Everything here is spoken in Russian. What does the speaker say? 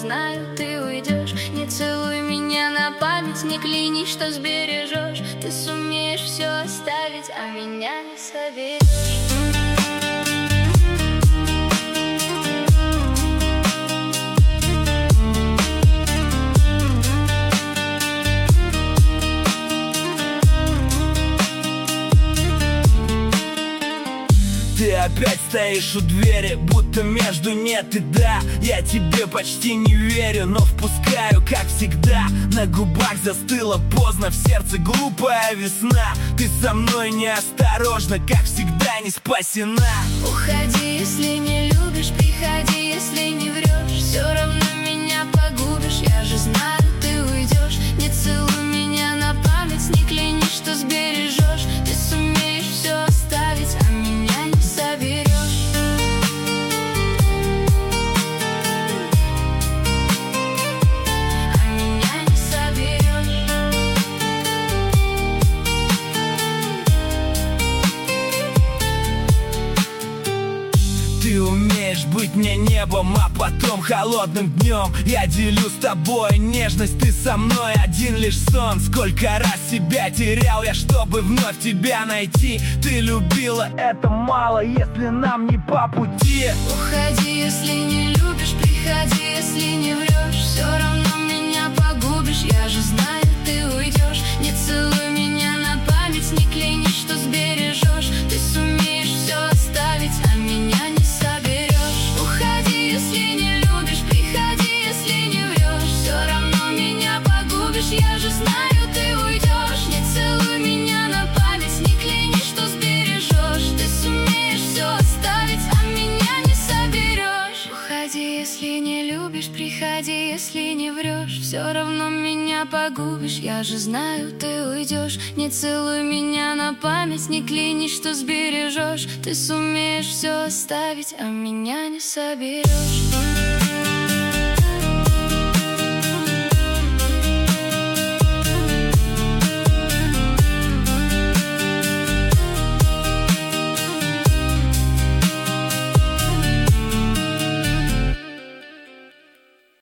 знаю, ты уйдешь. Не целуй меня на память, не клянись, что сбережешь. Ты сумеешь все оставить, а меня не соберешь. Ты опять стоишь у двери, будто между нет и да. Я тебе почти не верю, но впускаю, как всегда. На губах застыла поздно, в сердце глупая весна. Ты со мной неосторожна, как всегда не спасена. Уходи, если не любишь, приходи, если не врешь. Все равно меня погубишь, я же знаю, ты уйдешь. Не целуй меня на память, не клянись, что сбережешь. Ты сумеешь все оставить, а меня не соберешь. А меня не соберешь. Ты умеешь быть мне небом, а потом холодным днем. Я делю с тобой нежность, ты со мной один лишь сон. Сколько раз себя терял я, чтобы вновь тебя найти. Ты любила, это мало, если нам не по пути. Уходи, если не любишь, приходи, если не врешь. Все равно меня погубишь, я же знаю, ты уйдешь. Не целуй меня на память, не клянись, что сбережешь. Ты сумеешь все оставить, а меня не соберешь. Уходи, если не любишь, приходи, если не врешь. Все равно меня погубишь, я же знаю, ты уйдешь. Не целуй меня на память, не клянись, что сбережешь. Ты сумеешь все оставить, а меня не соберешь. Уходи, если не любишь, приходи, если не врешь. Все равно меня погубишь, я же знаю, ты уйдешь. Не целуй меня на память, не клянись, что сбережешь. Ты сумеешь все оставить, а меня не соберешь.